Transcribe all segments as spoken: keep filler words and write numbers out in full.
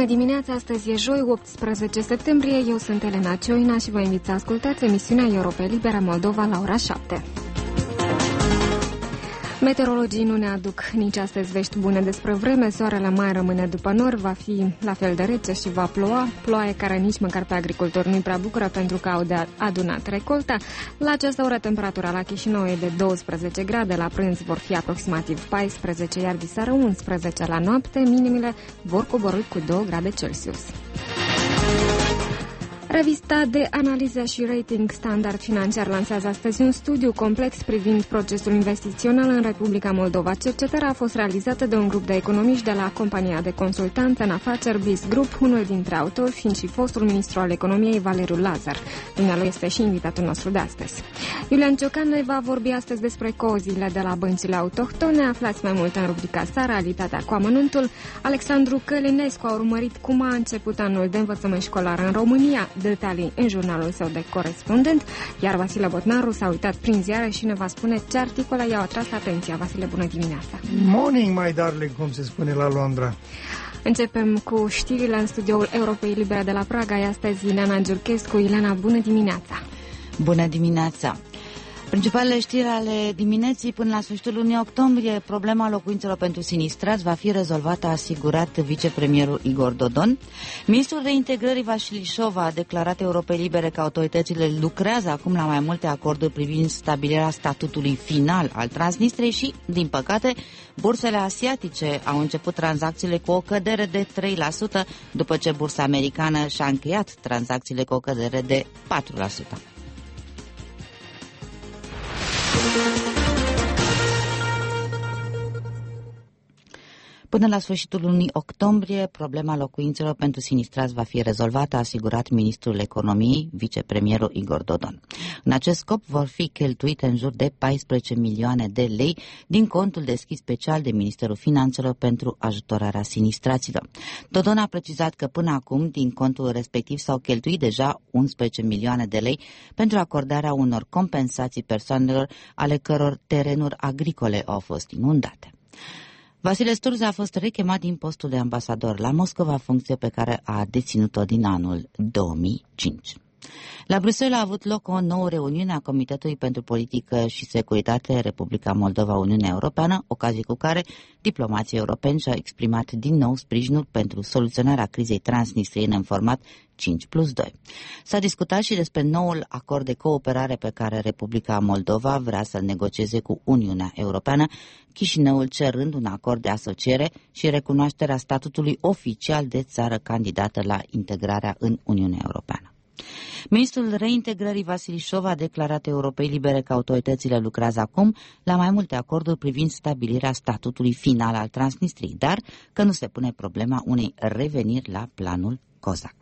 Bună dimineața, astăzi e joi, optsprezece septembrie, eu sunt Elena Cioina și vă invit să ascultați emisiunea Europa Liberă Moldova la ora șapte. Meteorologii nu ne aduc nici astăzi vești bune despre vreme, soarele mai rămâne după nor, va fi la fel de rece și va ploua, ploaie care nici măcar pe agricultori nu-i prea bucură pentru că au de adunat recolta. La această oră temperatura la Chișinău e de douăsprezece grade, la prânz vor fi aproximativ paisprezece, iar diseară unsprezece la noapte, minimile vor coborî cu două grade Celsius. Revista de analiză și rating Standard Financiar lansează astăzi un studiu complex privind procesul investițional în Republica Moldova. Cercetarea a fost realizată de un grup de economiști de la compania de consultanță în afaceri Biz Group, unul dintre autori fiind și fostul ministru al economiei Valeriu Lazar. Dumnealui este și invitatul nostru de astăzi. Iulian Ciocan ne va vorbi astăzi despre coziile de la băncile autohtone. Aflați mai mult în rubrica sa, Realitatea cu amănuntul. Alexandru Călinescu a urmărit cum a început anul de învățământ școlar în România, detalii în jurnalul său de corespondent, iar Vasile Botnaru s-a uitat prin ziare și ne va spune ce articole i-au atras atenția. Vasile, bună dimineața! Morning, my darling, cum se spune la Londra. Începem cu știrile în studioul Europei Libere de la Praga. E astăzi Ileana Giurchescu. Ileana, bună dimineața! Bună dimineața! Principalele știri ale dimineții: până la sfârșitul lunii octombrie, problema locuințelor pentru sinistrați va fi rezolvată, a asigurat vicepremierul Igor Dodon. Ministrul reintegrării Vasilișov a declarat Europei Libere că autoritățile lucrează acum la mai multe acorduri privind stabilirea statutului final al Transnistriei și, din păcate, bursele asiatice au început tranzacțiile cu o cădere de trei la sută, după ce bursa americană și-a încheiat tranzacțiile cu o cădere de patru la sută. Până la sfârșitul lunii octombrie, problema locuințelor pentru sinistrați va fi rezolvată, a asigurat ministrul economiei, vicepremierul Igor Dodon. În acest scop vor fi cheltuite în jur de paisprezece milioane de lei din contul deschis special de Ministerul Finanțelor pentru ajutorarea sinistraților. Dodon a precizat că până acum, din contul respectiv, s-au cheltuit deja unsprezece milioane de lei pentru acordarea unor compensații persoanelor ale căror terenuri agricole au fost inundate. Vasile Sturza a fost rechemat din postul de ambasador la Moscova, funcție pe care a deținut-o din anul două mii cinci. La Bruxelles a avut loc o nouă reuniune a Comitetului pentru Politică și Securitate Republica Moldova-Uniunea Europeană, ocazie cu care diplomații europeni și-au exprimat din nou sprijinul pentru soluționarea crizei transnistriene în format cinci plus doi. S-a discutat și despre noul acord de cooperare pe care Republica Moldova vrea să-l negocieze cu Uniunea Europeană, Chișinăul cerând un acord de asociere și recunoașterea statutului oficial de țară candidată la integrarea în Uniunea Europeană. Ministrul reintegrării Vasilișov a declarat Europei Libere că autoritățile lucrează acum la mai multe acorduri privind stabilirea statutului final al Transnistriei, dar că nu se pune problema unei reveniri la planul COSAC.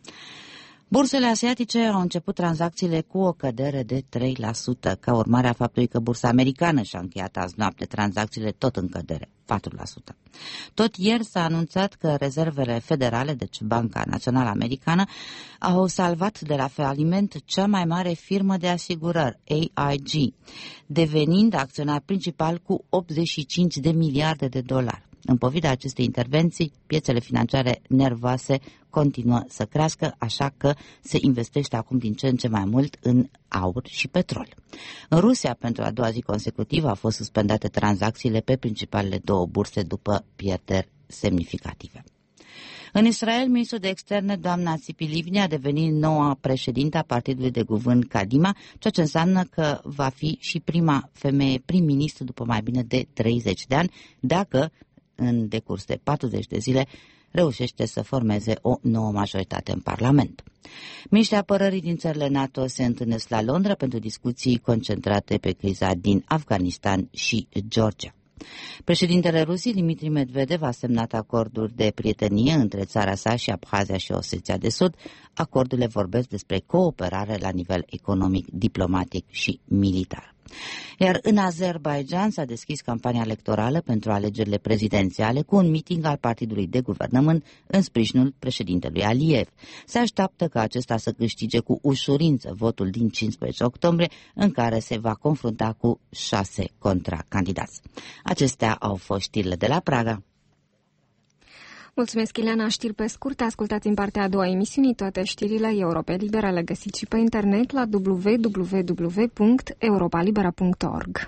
Bursele asiatice au început tranzacțiile cu o cădere de trei la sută, ca urmare a faptului că bursa americană și-a încheiat azi noapte tranzacțiile tot în cădere, patru la sută. Tot ieri s-a anunțat că rezervele federale, deci Banca Națională Americană, au salvat de la faliment cea mai mare firmă de asigurări, A I G, devenind acționar principal cu optzeci și cinci de miliarde de dolari. În pofida acestei intervenții, piețele financiare nervoase continuă să crească, așa că se investește acum din ce în ce mai mult în aur și petrol. În Rusia, pentru a doua zi consecutivă, au fost suspendate tranzacțiile pe principalele două burse după pierderi semnificative. În Israel, ministrul de externe, doamna Tzipi Livni, a devenit noua președintă a partidului de guvern Kadima, ceea ce înseamnă că va fi și prima femeie prim-ministru după mai bine de treizeci de ani, dacă în decurs de patruzeci de zile reușește să formeze o nouă majoritate în Parlament. Miniștrii apărării din țările NATO se întâlnesc la Londra pentru discuții concentrate pe criza din Afganistan și Georgia. Președintele Rusiei, Dmitri Medvedev, a semnat acorduri de prietenie între țara sa și Abhazia și Osetia de Sud. Acordurile vorbesc despre cooperare la nivel economic, diplomatic și militar. Iar în Azerbaidjan s-a deschis campania electorală pentru alegerile prezidențiale cu un meeting al partidului de guvernământ în sprijinul președintelui Aliyev. Se așteaptă ca acesta să câștige cu ușurință votul din cincisprezece octombrie, în care se va confrunta cu șase contracandidați. Acestea au fost știrile de la Praga. Mulțumesc, Ileana. Știri pe scurt. Ascultați în partea a doua emisiunii toate știrile Europa Liberă. Le găsiți și pe internet la w w w punct europa libera punct org.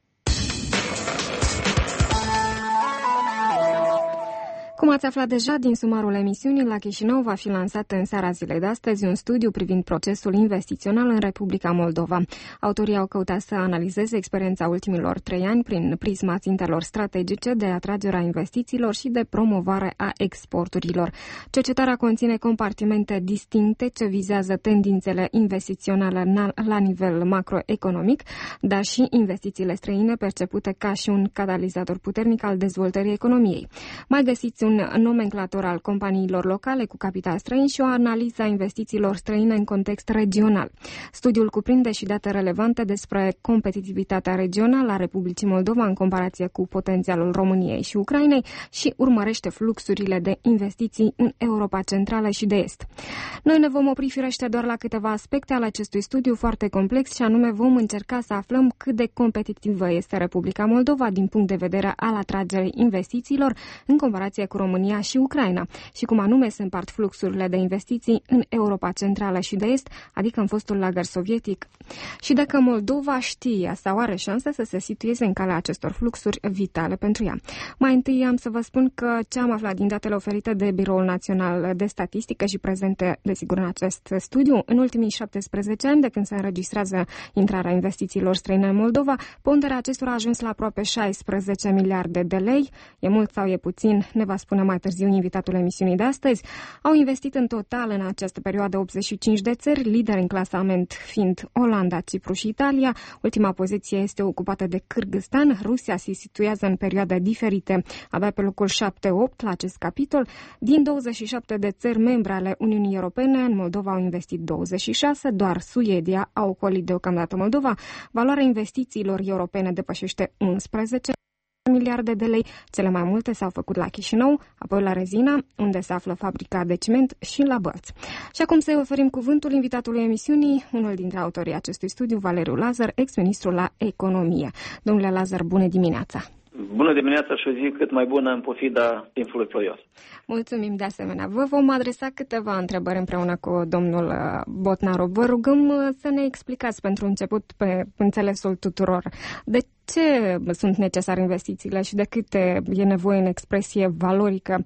Cum ați aflat deja din sumarul emisiunii, la Chișinău va fi lansat în seara zilei de astăzi un studiu privind procesul investițional în Republica Moldova. Autorii au căutat să analizeze experiența ultimilor trei ani prin prisma țintelor strategice de atragere a investițiilor și de promovare a exporturilor. Cercetarea conține compartimente distincte ce vizează tendințele investiționale la nivel macroeconomic, dar și investițiile străine percepute ca și un catalizator puternic al dezvoltării economiei. Mai găsiți un nomenclator al companiilor locale cu capital străin și o analiză a investițiilor străine în context regional. Studiul cuprinde și date relevante despre competitivitatea regională a Republicii Moldova în comparație cu potențialul României și Ucrainei și urmărește fluxurile de investiții în Europa Centrală și de Est. Noi ne vom opri firește doar la câteva aspecte ale acestui studiu foarte complex și anume vom încerca să aflăm cât de competitivă este Republica Moldova din punct de vedere al atragerii investițiilor în comparație cu România și Ucraina și cum anume se împart fluxurile de investiții în Europa Centrală și de Est, adică în fostul lagăr sovietic. Și dacă Moldova știe sau are șanse să se situeze în calea acestor fluxuri vitale pentru ea. Mai întâi am să vă spun că ce am aflat din datele oferite de Biroul Național de Statistică și prezente, desigur, în acest studiu, în ultimii șaptesprezece ani, de când se înregistrează intrarea investițiilor străine în Moldova, ponderea acestora a ajuns la aproape șaisprezece miliarde de lei. E mult sau e puțin, ne va spune mai târziu invitatul emisiunii de astăzi. Au investit în total în această perioadă optzeci și cinci de țări, lideri în clasament fiind Olanda, Cipru și Italia. Ultima poziție este ocupată de Kârgâzstan. Rusia se situează în perioade diferite, abia pe locul șapte opt la acest capitol. Din douăzeci și șapte de țări membre ale Uniunii Europene, în Moldova au investit douăzeci și șase, doar Suedia a ocolit deocamdată Moldova. Valoarea investițiilor europene depășește unsprezece miliarde de lei. Cele mai multe s-au făcut la Chișinău, apoi la Rezina, unde se află fabrica de ciment, și la Bălți. Și acum să-i oferim cuvântul invitatului emisiunii, unul dintre autorii acestui studiu, Valeriu Lazar, ex-ministru la Economie. Domnule Lazar, bună dimineața! Bună dimineața și o zi cât mai bună în pofida timpului ploios. Mulțumim de asemenea. Vă vom adresa câteva întrebări împreună cu domnul Botnaru. Vă rugăm să ne explicați pentru început, pe înțelesul tuturor, de ce sunt necesare investițiile și de câte e nevoie în expresie valorică,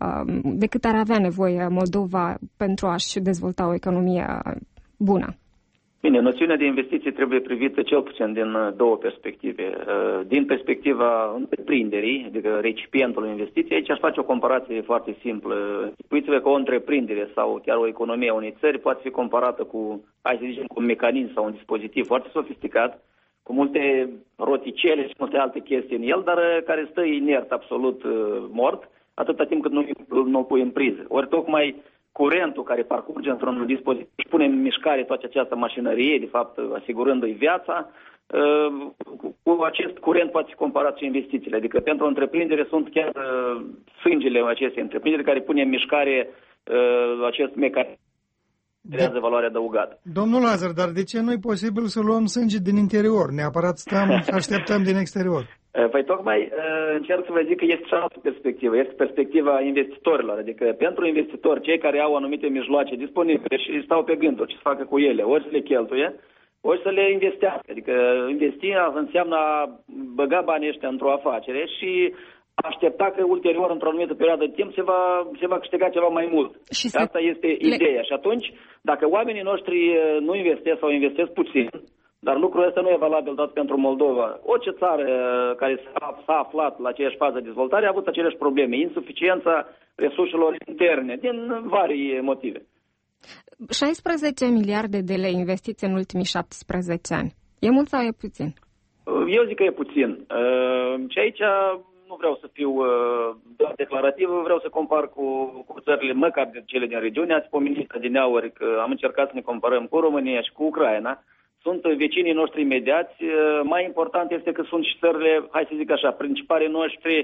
de cât ar avea nevoie Moldova pentru a-și dezvolta o economie bună. Bine, noțiunea de investiții trebuie privită cel puțin din două perspective. Din perspectiva întreprinderii, adică recipientului investiției, aici aș face o comparație foarte simplă. Uitați-vă că o întreprindere sau chiar o economie a unei țări poate fi comparată cu, hai să zicem, cu un mecanism sau un dispozitiv foarte sofisticat, cu multe roticele și multe alte chestii în el, dar care stă inert, absolut mort, atâta timp cât nu, nu o pui în priză. Ori tocmai curentul care parcurge într-un dispozitiv și pune în mișcare toată această mașinărie, de fapt asigurându-i viața, cu acest curent poate fi comparat și investițiile. Adică pentru o întreprindere sunt chiar sângele acestei întreprinderi care pune în mișcare acest mecanism. Creează valoare adăugată. Domnul Lazar, dar de ce nu e posibil să luăm sânge din interior? Neapărat stăm, așteptăm din exterior. Păi tocmai încerc să vă zic că este și altă perspectivă. Este perspectiva investitorilor. Adică pentru investitori, cei care au anumite mijloace disponibile și stau pe gânduri ce să facă cu ele, ori să le cheltuie, ori să le investească. Adică investia înseamnă a băga banii ăștia într-o afacere și aștepta că ulterior, într-o anumită perioadă de timp, se va, se va câștiga ceva mai mult. Și asta este le... ideea. Și atunci, dacă oamenii noștri nu investesc sau investesc puțin, dar lucrul ăsta nu e valabil doar pentru Moldova. Orice țară care s-a aflat la aceeași fază de dezvoltare a avut aceleași probleme. Insuficiența resurselor interne, din vari motive. șaisprezece miliarde de lei investiți în ultimii șaptesprezece ani. E mult sau e puțin? Eu zic că e puțin. Și aici nu vreau să fiu doar declarativ, vreau să compar cu, cu țările, măcar de cele din regiune. Ați pomenit adineauri că am încercat să ne comparăm cu România și cu Ucraina. Sunt vecinii noștri imediați. Mai important este că sunt și țările, hai să zic așa, principalii noștri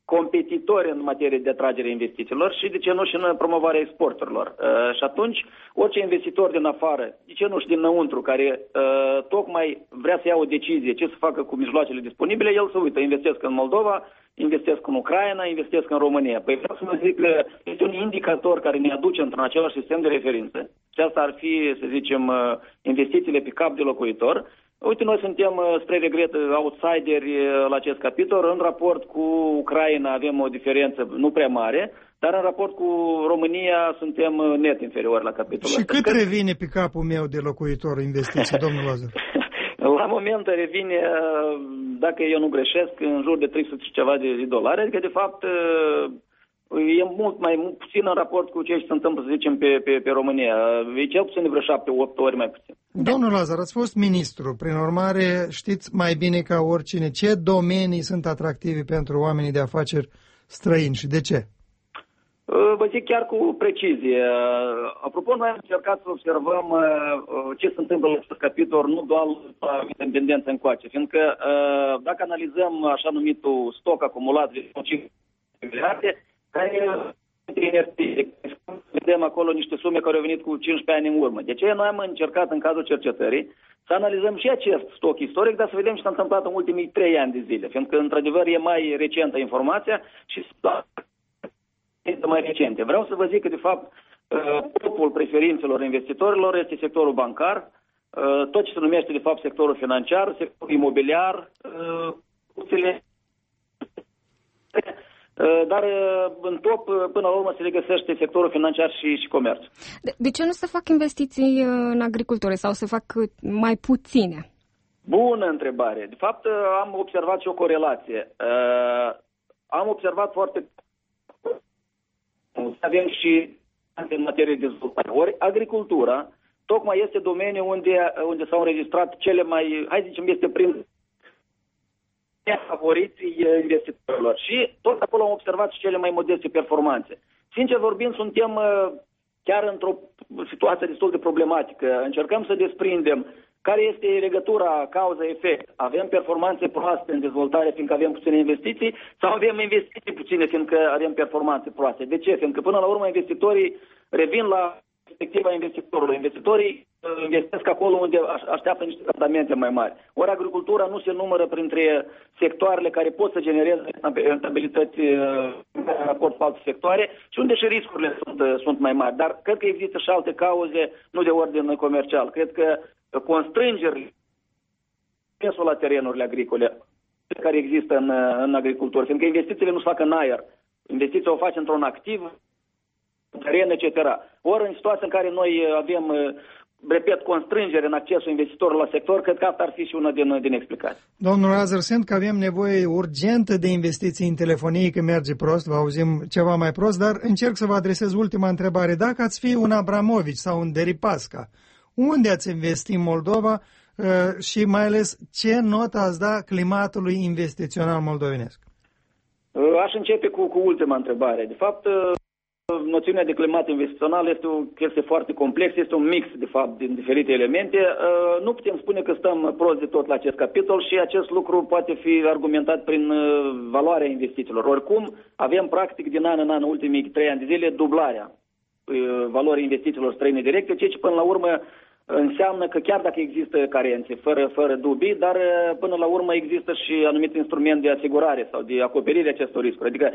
competitori în materie de atragere investițiilor și de ce nu și în promovarea exporturilor. Uh, și atunci, orice investitor din afară, de ce nu și dinăuntru, care uh, tocmai vrea să ia o decizie ce să facă cu mijloacele disponibile, el să uită, investesc în Moldova, investesc în Ucraina, investesc în România. Păi vreau să vă zic că este un indicator care ne aduce într-un același sistem de referință. Și asta ar fi, să zicem, investițiile pe cap de locuitor. Uite, noi suntem, spre regret, outsideri la acest capitol. În raport cu Ucraina avem o diferență nu prea mare, dar în raport cu România suntem net inferiori la capitolul. Și cât că... revine pe capul meu de locuitor investiții, domnul Lazar? La moment revine, dacă eu nu greșesc, în jur de trei sute și ceva de dolari, adică de fapt e mult mai puțin în raport cu ce se întâmplă, să zicem, pe, pe, pe România. E cel puțin de vreo șapte opt ori mai puțin. Domnul Lazar, ați fost ministru, prin urmare știți mai bine ca oricine ce domenii sunt atractive pentru oamenii de afaceri străini și de ce? Vă zic chiar cu precizie. Apropo, noi am încercat să observăm ce se întâmplă la acest capitol, nu doar la independență încoace, fiindcă dacă analizăm așa numitul stoc acumulat de cinci miliarde, care vedem acolo niște sume care au venit cu cincisprezece ani în urmă. De aceea noi am încercat în cazul cercetării să analizăm și acest stoc istoric, dar să vedem ce s-a întâmplat în ultimii trei ani de zile, fiindcă într-adevăr e mai recentă informația și este mai recente. Vreau să vă zic că, de fapt, topul preferințelor investitorilor este sectorul bancar, tot ce se numește, de fapt, sectorul financiar, sectorul imobiliar, dar în top, până la urmă, se regăsește sectorul financiar și, și comerț. De, de ce nu se fac investiții în agricultură sau se fac mai puține? Bună întrebare. De fapt, am observat și o corelație. Am observat foarte avem și în materie de dezvoltare. Ori agricultura tocmai este domeniul unde, unde s-au înregistrat cele mai, hai să zicem, este prin favoriții investitorilor. Și tot acolo am observat și cele mai modeste performanțe. Sincer vorbind, suntem chiar într-o situație destul de problematică. Încercăm să desprindem care este legătura, cauza-efect. Avem performanțe proaste în dezvoltare fiindcă avem puține investiții sau avem investiții puține fiindcă avem performanțe proaste? De ce? Fiindcă până la urmă investitorii revin la perspectiva investitorului. Investitorii investesc acolo unde așteaptă niște randamente mai mari. Ori agricultura nu se numără printre sectoarele care pot să genereze rentabilități în raport cu alte sectoare și unde și riscurile sunt, sunt mai mari. Dar cred că există și alte cauze, nu de ordine comercial. Cred că constrângeri accesul la terenurile agricole care există în, în agricultură, fiindcă investițiile nu se fac în aer. Investiția o face într-un activ, teren, et cetera. Ori în situația în care noi avem, repet, constrângeri în accesul investitorilor la sector, cred că asta ar fi și una din, din explicații. Domnul Lazar, simt că avem nevoie urgentă de investiții în telefonie, că merge prost, vă auzim ceva mai prost, dar încerc să vă adresez ultima întrebare. Dacă ați fi un Abramovici sau un Deripasca, unde ați investi în Moldova uh, și mai ales ce notă ați da climatului investițional moldovenesc? Uh, aș începe cu, cu ultima întrebare. De fapt, uh, noțiunea de climat investițional este o chestie foarte complexă, este un mix, de fapt, din diferite elemente. Uh, nu putem spune că stăm prost de tot la acest capitol și acest lucru poate fi argumentat prin uh, valoarea investițiilor. Oricum, avem practic din an în an, în ultimii trei ani de zile, dublarea uh, valorii investițiilor străine directe, ceea ce până la urmă înseamnă că chiar dacă există carențe, fără, fără dubii, dar până la urmă există și anumit instrument de asigurare sau de acoperire acestor riscuri. Adică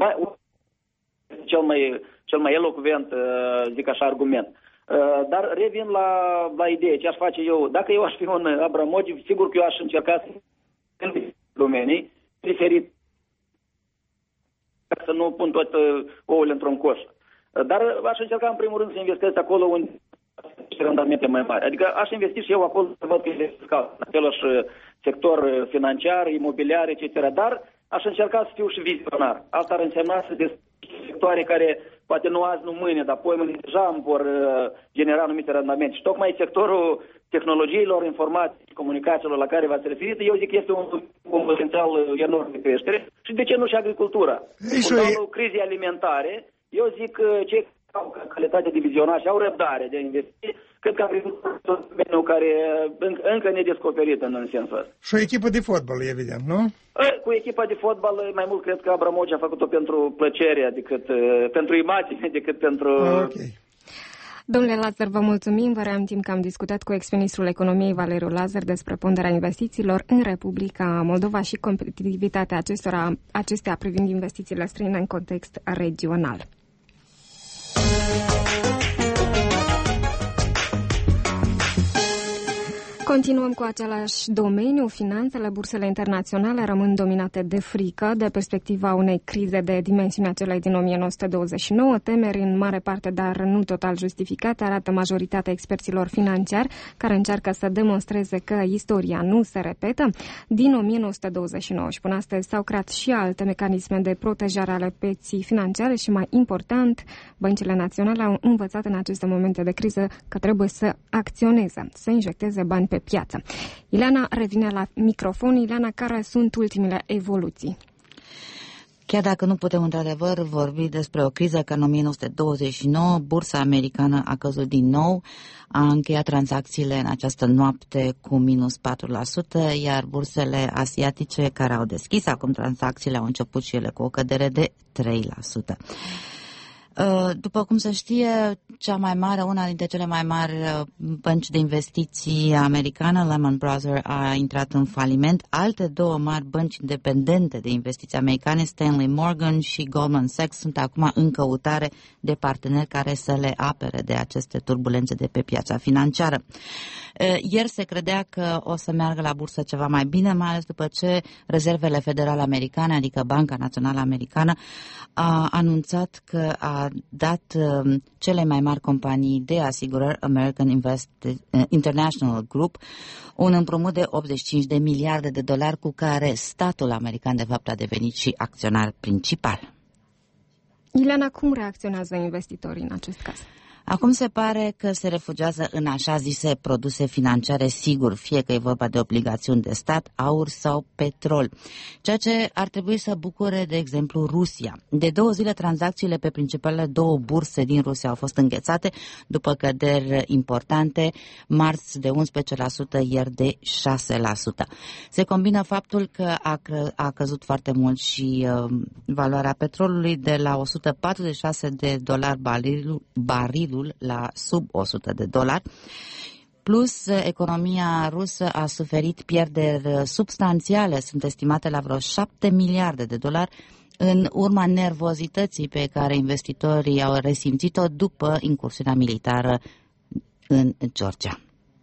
cel mai, cel mai elocvent, zic așa, argument. Dar revin la, la idee, ce aș face eu. Dacă eu aș fi un Abramovici, sigur că eu aș încerca în domenii diferite, să nu pun toate ouăle într-un coș. Dar aș încerca în primul rând să investesc acolo unde randamente mai mari. Adică aș investi și eu acolo să văd că este fiscal, în același sector financiar, imobiliar, et cetera. Dar aș încerca să fiu și vizionar. Asta ar însemna să deschid sectoare care poate nu azi, nu mâine, dar apoi mâine deja îmi vor genera anumite randamente. Și tocmai sectorul tehnologiilor, informației și comunicațiilor la care v-ați referit, eu zic că este un, un potențial enorm de creștere. Și de ce nu și agricultura? Cu crizei alimentare, eu zic că cei au calitate de vizionar și au răbdare de a investi, cred că am privit un domeniu care încă nedescoperit în, în sensul ăsta. Și o echipă de fotbal, evident, nu? Cu echipa de fotbal, mai mult cred că Abramovici a făcut-o pentru plăcere, decât pentru imagine, decât pentru... Ok. Domnule Lazar, vă mulțumim. Vă reamintim că am discutat cu ex-ministrul economiei Valeriu Lazar despre ponderea investițiilor în Republica Moldova și competitivitatea acestora, acestea privind investițiile străine în context regional. Continuăm cu același domeniu, finanțele. Bursele internaționale rămân dominate de frică, de perspectiva unei crize de dimensiunea celei din o mie nouă sute douăzeci și nouă, temeri în mare parte, dar nu total justificate, arată majoritatea experților financiari care încearcă să demonstreze că istoria nu se repetă. Din o mie nouă sute douăzeci și nouă și până astăzi s-au creat și alte mecanisme de protejare ale pieței financiare și, mai important, băncile naționale au învățat în aceste momente de criză că trebuie să acționeze, să injecteze bani pe piață. Ileana revine la microfon. Ileana, care sunt ultimele evoluții? Chiar dacă nu putem într-adevăr vorbi despre o criză ca în o mie nouă sute douăzeci și nouă, bursa americană a căzut din nou, a încheiat tranzacțiile în această noapte cu minus patru la sută, iar bursele asiatice care au deschis acum tranzacțiile au început și ele cu o cădere de trei la sută. După cum se știe, cea mai mare, una dintre cele mai mari bănci de investiții americană, Lehman Brothers, a intrat în faliment. Alte două mari bănci independente de investiții americane, Stanley Morgan și Goldman Sachs, sunt acum în căutare de parteneri care să le apere de aceste turbulențe de pe piața financiară. Ieri se credea că o să meargă la bursă ceva mai bine, mai ales după ce rezervele federale americane, adică Banca Națională Americană, a anunțat că a dat cele mai mari companii de asigurări, American Invest International Group, un împrumut de optzeci și cinci de miliarde de dolari cu care statul american de fapt a devenit și acționar principal. Ileana, cum reacționează investitorii în acest caz? Acum se pare că se refugiază în așa zise produse financiare sigur, fie că e vorba de obligațiuni de stat, aur sau petrol, ceea ce ar trebui să bucure, de exemplu, Rusia. De două zile, tranzacțiile pe principalele două burse din Rusia au fost înghețate, după căderi importante, marți de unsprezece la sută, ieri de șase la sută. Se combină faptul că a, cre- a căzut foarte mult și uh, valoarea petrolului de la o sută patruzeci și șase de dolari barilul, barilul la sub o sută de dolari, plus economia rusă a suferit pierderi substanțiale, sunt estimate la vreo șapte miliarde de dolari, în urma nervozității pe care investitorii au resimțit-o după incursiunea militară în Georgia.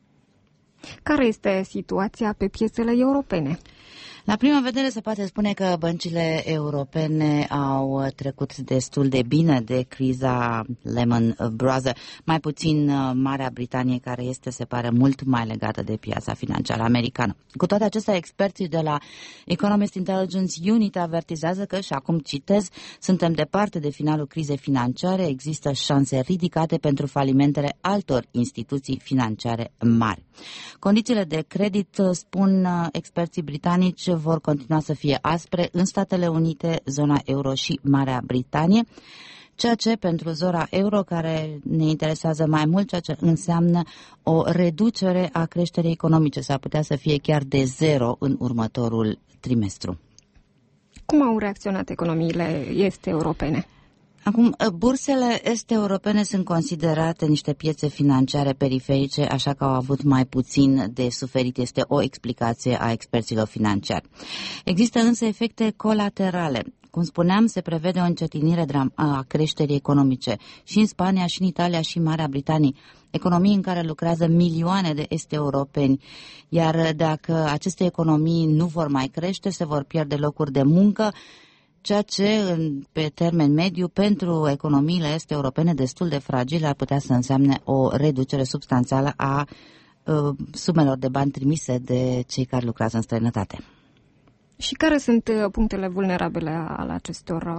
Care este situația pe piețele europene? La prima vedere se poate spune că băncile europene au trecut destul de bine de criza Lehman Brothers, mai puțin Marea Britanie, care este, se pare, mult mai legată de piața financiară americană. Cu toate acestea, experții de la Economist Intelligence Unit avertizează că, și acum citez, suntem departe de finalul crizei financiare, există șanse ridicate pentru falimentele altor instituții financiare mari. Condițiile de credit, spun experții britanici, vor continua să fie aspre în Statele Unite, zona euro și Marea Britanie, ceea ce pentru zona euro, care ne interesează mai mult, ceea ce înseamnă o reducere a creșterii economice, s-ar putea să fie chiar de zero în următorul trimestru. Cum au reacționat economiile este europene? Acum, bursele este europene sunt considerate niște piețe financiare periferice, așa că au avut mai puțin de suferit. Este o explicație a experților financiari. Există însă efecte colaterale. Cum spuneam, se prevede o încetinire a creșterii economice și în Spania, și în Italia, și în Marea Britanie, economii în care lucrează milioane de est europeni. Iar dacă aceste economii nu vor mai crește, se vor pierde locuri de muncă, ceea ce, pe termen mediu, pentru economiile est europene destul de fragile, ar putea să înseamne o reducere substanțială a uh, sumelor de bani trimise de cei care lucrează în străinătate. Și care sunt punctele vulnerabile ale acestor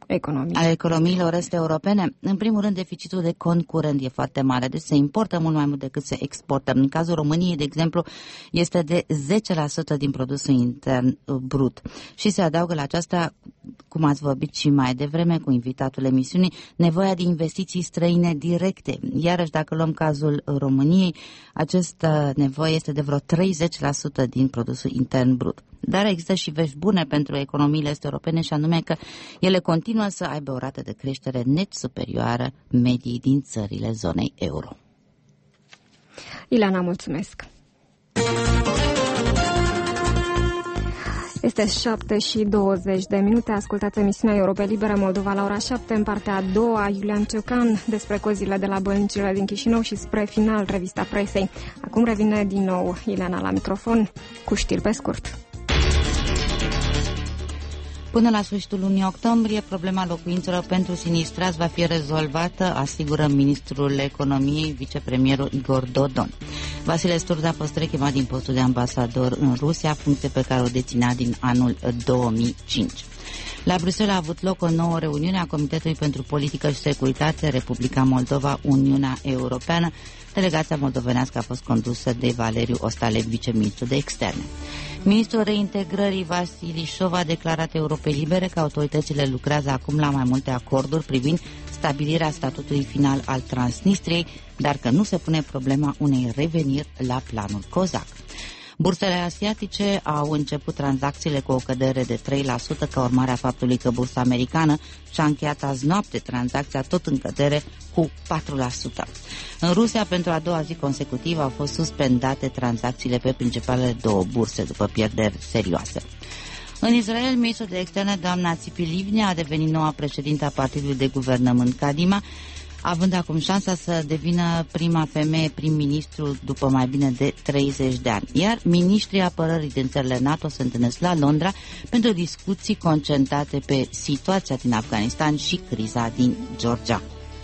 economii. A economiilor este europene. În primul rând, deficitul de cont curent e foarte mare, deci se importă mult mai mult decât se exportă. În cazul României, de exemplu, este de zece la sută din produsul intern brut. Și se adaugă la aceasta, cum ați vorbit și mai devreme cu invitatul emisiunii, nevoia de investiții străine directe. Iarăși, dacă luăm cazul României, această nevoie este de vreo treizeci la sută din produsul intern brut. Dar există și vești bune pentru economiile este europene, și anume că ele continuă să aibă o rată de creștere net superioară mediei din țările zonei euro. Ileana, mulțumesc! Este șapte și douăzeci de minute. Ascultați emisiunea Europa Liberă Moldova la ora șapte, în partea a doua, Iulian Ciocan despre cozile de la băncile din Chișinău și spre final revista presei. Acum revine din nou Ileana la microfon cu știri pe scurt. Până la sfârșitul lunii octombrie, problema locuințelor pentru sinistrați va fi rezolvată, asigură ministrul economiei, vicepremierul Igor Dodon. Vasile Sturza a fost rechemat din postul de ambasador în Rusia, funcție pe care o deținea din anul două mii cinci. La Bruxelles a avut loc o nouă reuniune a Comitetului pentru Politică și Securitate, Republica Moldova, Uniunea Europeană. Delegația moldovenească a fost condusă de Valeriu Ostalev, viceministru de externe. Ministrul reintegrării Vasilișov a declarat Europei Libere că autoritățile lucrează acum la mai multe acorduri privind stabilirea statutului final al Transnistriei, dar că nu se pune problema unei reveniri la planul COSAC. Bursele asiatice au început tranzacțiile cu o cădere de trei la sută ca urmare a faptului că bursa americană și-a încheiat azi noapte tranzacția tot în cădere cu patru la sută. În Rusia, pentru a doua zi consecutivă, au fost suspendate tranzacțiile pe principalele două burse după pierderi serioase. În Israel, ministrul de externe, doamna Tzipi Livni, a devenit noua președintă a partidului de guvernământ Kadima, având acum șansa să devină prima femeie prim-ministru după mai bine de treizeci de ani. Iar ministrii apărării din țările NATO se întâlnesc la Londra pentru discuții concentrate pe situația din Afganistan și criza din Georgia.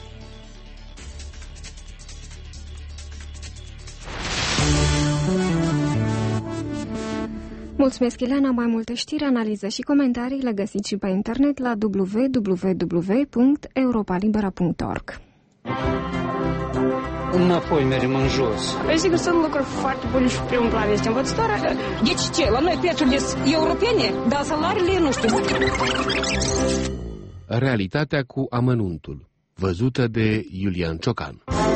Mulțumesc, Ileana. Mai multe știri, analize și comentarii le găsiți și pe internet la w w w punct europa libera punct org. Înapoi mergem în jos. Sigur, sunt lucruri foarte bune și primul plan este învățătoare. Deci ce? La noi prețurile sunt europene, dar salariile nu știu. Realitatea cu amănuntul, văzută de Iulian Ciocan.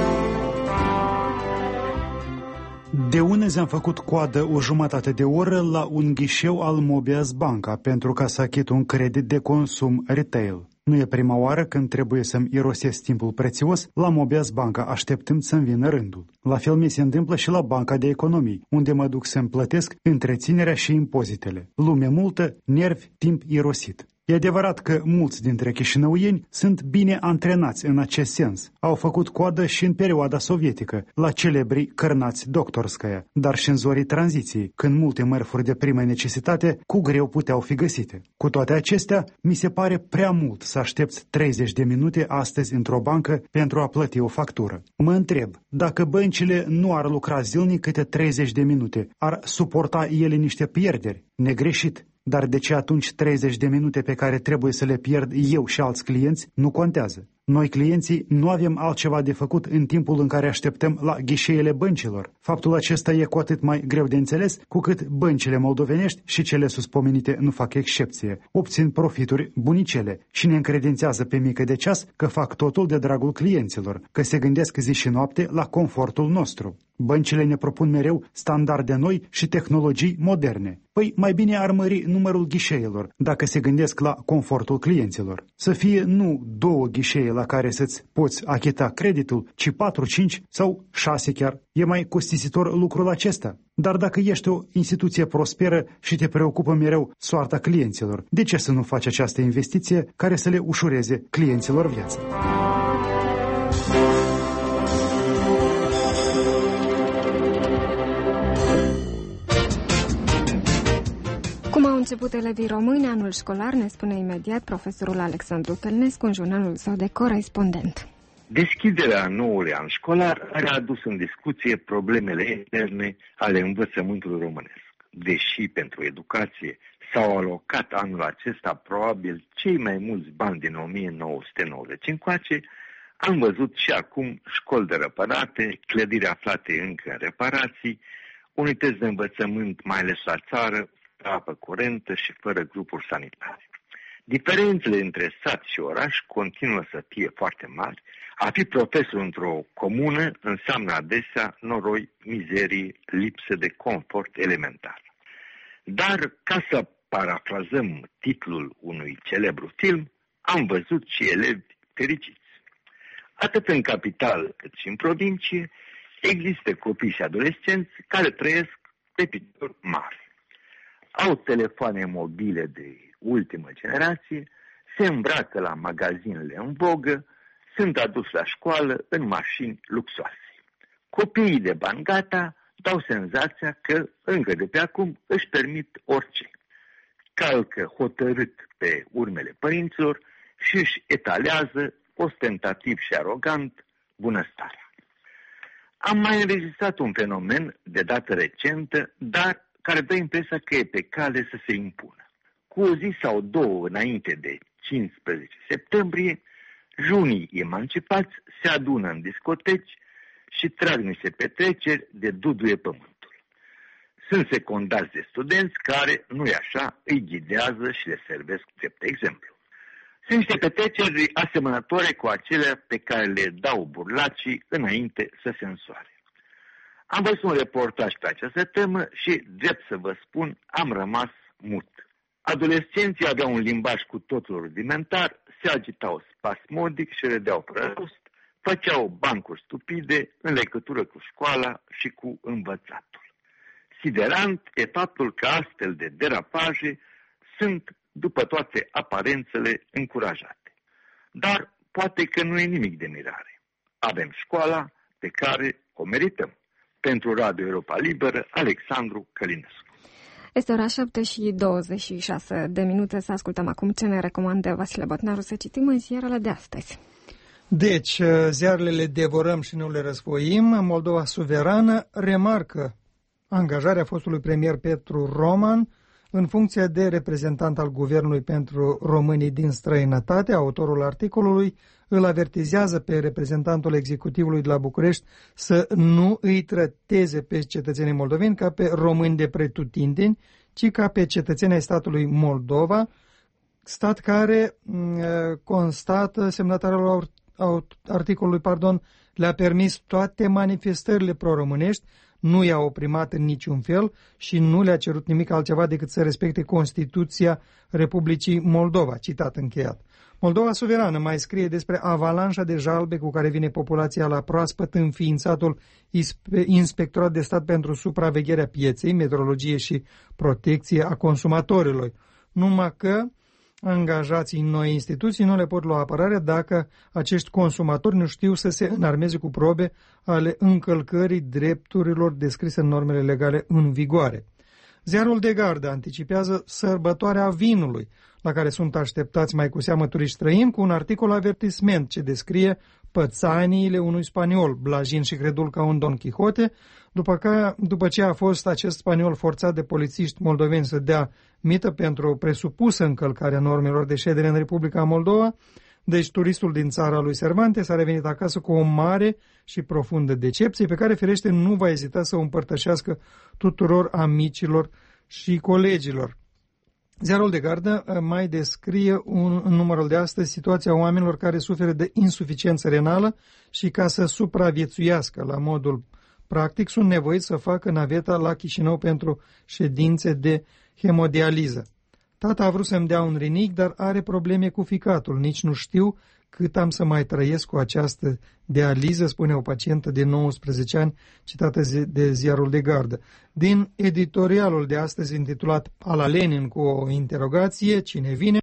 De unezi am făcut coadă o jumătate de oră la un ghișeu al Mobias Banca pentru ca să achit un credit de consum retail. Nu e prima oară când trebuie să-mi irosesc timpul prețios la Mobias Banca, așteptând să-mi vină rândul. La fel mi se întâmplă și la Banca de Economii, unde mă duc să-mi plătesc întreținerea și impozitele. Lume multă, nervi, timp irosit. E adevărat că mulți dintre chișinăuieni sunt bine antrenați în acest sens. Au făcut coadă și în perioada sovietică, la celebrii cărnați Doctorskaya, dar și în zorii tranziției, când multe mărfuri de primă necesitate cu greu puteau fi găsite. Cu toate acestea, mi se pare prea mult să aștepți treizeci de minute astăzi într-o bancă pentru a plăti o factură. Mă întreb, dacă băncile nu ar lucra zilnic câte treizeci de minute, ar suporta ele niște pierderi? Negreșit. Dar de ce atunci treizeci de minute pe care trebuie să le pierd eu și alți clienți nu contează? Noi, clienții, nu avem altceva de făcut în timpul în care așteptăm la ghișeele băncilor. Faptul acesta e cu atât mai greu de înțeles, cu cât băncile moldovenești și cele suspomenite nu fac excepție. Obțin profituri bunicele și ne încredințează pe mică de ceas că fac totul de dragul clienților, că se gândesc zi și noapte la confortul nostru. Băncile ne propun mereu standarde noi și tehnologii moderne. Păi mai bine ar mări numărul ghișeilor, dacă se gândesc la confortul clienților. Să fie nu două ghișee la care să-ți poți achita creditul, ci patru, cinci sau șase chiar. E mai costisitor lucrul acesta. Dar dacă ești o instituție prosperă și te preocupă mereu soarta clienților, de ce să nu faci această investiție care să le ușureze clienților viața? Cum au început elevii români anul școlar, ne spune imediat profesorul Alexandru Pelnescu în jurnalul său de corespondent. Deschiderea noului an școlar a adus în discuție problemele interne ale învățământului românesc. deși pentru educație s-au alocat anul acesta probabil cei mai mulți bani din o mie nouă sute nouăzeci încoace, am văzut și acum școli de răpărate, clădiri aflate încă în reparații, unități de învățământ, mai ales la țară, fără apă curentă și fără grupuri sanitare. Diferențele între sat și oraș continuă să fie foarte mari. A fi profesor într-o comună înseamnă adesea noroi, mizerie, lipsă de confort elementar. Dar, ca să parafrazăm titlul unui celebru film, am văzut și elevi fericiți. Atât în capitală cât și în provincie există copii și adolescenți care trăiesc pe picior mare. Au telefoane mobile de ultimă generație, se îmbracă la magazinele în vogă, sunt aduși la școală în mașini luxoase. Copiii de bani gata dau senzația că încă de pe acum își permit orice. Calcă hotărât pe urmele părinților și își etalează ostentativ și arogant bunăstarea. Am mai înregistrat un fenomen de dată recentă, dar care dă impresia că e pe cale să se impună. Cu o zi sau două înainte de cincisprezece septembrie, junii emancipați se adună în discoteci și trag niște petreceri de duduie pământul. Sunt secundați de studenți care, nu-i așa, îi ghidează și le servesc drept exemplu. Sunt niște petreceri asemănătoare cu acelea pe care le dau burlacii înainte să se însoare. Am văzut un reportaj pe această temă și, drept să vă spun, am rămas mut. Adolescenții aveau un limbaj cu totul rudimentar, se agitau spasmodic și râdeau fără rost, făceau bancuri stupide în legătură cu școala și cu învățatul. Siderant e faptul că astfel de derapaje sunt, după toate aparențele, încurajate. Dar poate că nu e nimic de mirare. Avem școala pe care o merităm. Pentru Radio Europa Liberă, Alexandru Călinescu. Este ora șapte și douăzeci și șase de minute. Să ascultăm acum ce ne recomandă Vasile Botnaru să citim în ziarele de astăzi. Deci, ziarele le devorăm și nu le răsfoim. Moldova suverană remarcă angajarea fostului premier Petru Roman în funcție de reprezentant al Guvernului pentru românii din străinătate. Autorul articolului îl avertizează pe reprezentantul executivului de la București să nu îi trateze pe cetățenii moldoveni ca pe români de pretutindeni, ci ca pe cetățenii statului Moldova, stat care constată, semnatarul articolului, pardon, le-a permis toate manifestările pro-românești, nu i-a oprimat în niciun fel și nu le-a cerut nimic altceva decât să respecte Constituția Republicii Moldova. Citat încheiat. Moldova suverană mai scrie despre avalanșa de jalbe cu care vine populația la proaspăt înființatul Inspectorat de Stat pentru Supravegherea Pieței, Metrologie și Protecție a Consumatorilor. Numai că angajații în noi instituții nu le pot lua apărare dacă acești consumatori nu știu să se înarmeze cu probe ale încălcării drepturilor descrise în normele legale în vigoare. Ziarul de Gardă anticipează sărbătoarea vinului, la care sunt așteptați mai cu seamă turiști străini, cu un articol avertisment ce descrie pățaniile unui spaniol, blajin și credul ca un Don Quixote, după, că, după ce a fost acest spaniol forțat de polițiști moldoveni să dea mită pentru o presupusă încălcare a normelor de ședere în Republica Moldova. Deci turistul din țara lui Cervantes a revenit acasă cu o mare și profundă decepție, pe care firește nu va ezita să o împărtășească tuturor amicilor și colegilor. Ziarul de Gardă mai descrie un, în numărul de astăzi situația oamenilor care suferă de insuficiență renală și ca să supraviețuiască la modul practic sunt nevoiți să facă naveta la Chișinău pentru ședințe de hemodializă. Tata a vrut să-mi dea un rinic, dar are probleme cu ficatul. Nici nu știu cât am să mai trăiesc cu această dializă, spune o pacientă de nouăsprezece ani, citată de Ziarul de Gardă. Din editorialul de astăzi intitulat Ala Lenin cu o interogație, cine vine,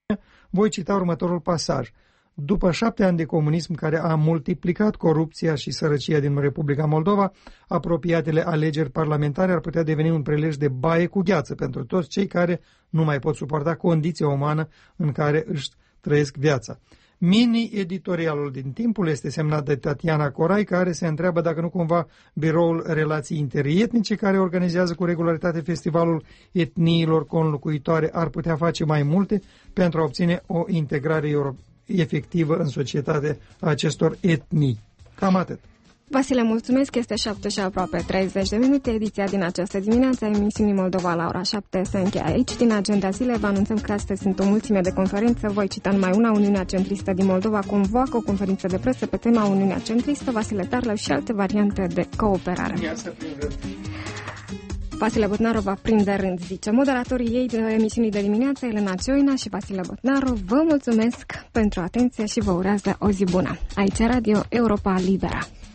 voi cita următorul pasaj. După șapte ani de comunism care a multiplicat corupția și sărăcia din Republica Moldova, apropiatele alegeri parlamentare ar putea deveni un prelej de baie cu gheață pentru toți cei care nu mai pot suporta condiția umană în care își trăiesc viața. Mini-editorialul din Timpul este semnat de Tatiana Corai, care se întreabă dacă nu cumva Biroul Relații Interietnice, care organizează cu regularitate festivalul etniilor conlocuitoare, ar putea face mai multe pentru a obține o integrare efectivă în societate a acestor etnii. Cam atât. Vasile, mulțumesc, este șapte și aproape treizeci de minute. Ediția din această dimineață a emisiunii Moldova la ora șapte se încheie aici. Din agenda zilei vă anunțăm că astăzi sunt o mulțime de conferințe. Voi cita numai una. Uniunea Centristă din Moldova convoacă o conferință de presă pe tema Uniunea Centristă, Vasile Tarlău și alte variante de cooperare. Vasile Botnaru va prinde rând, zice. Moderatorii ei de emisiunii de dimineață, Elena Cioina și Vasile Botnaru, vă mulțumesc pentru atenție și vă urează o zi bună. Aici Radio Europa Liberă.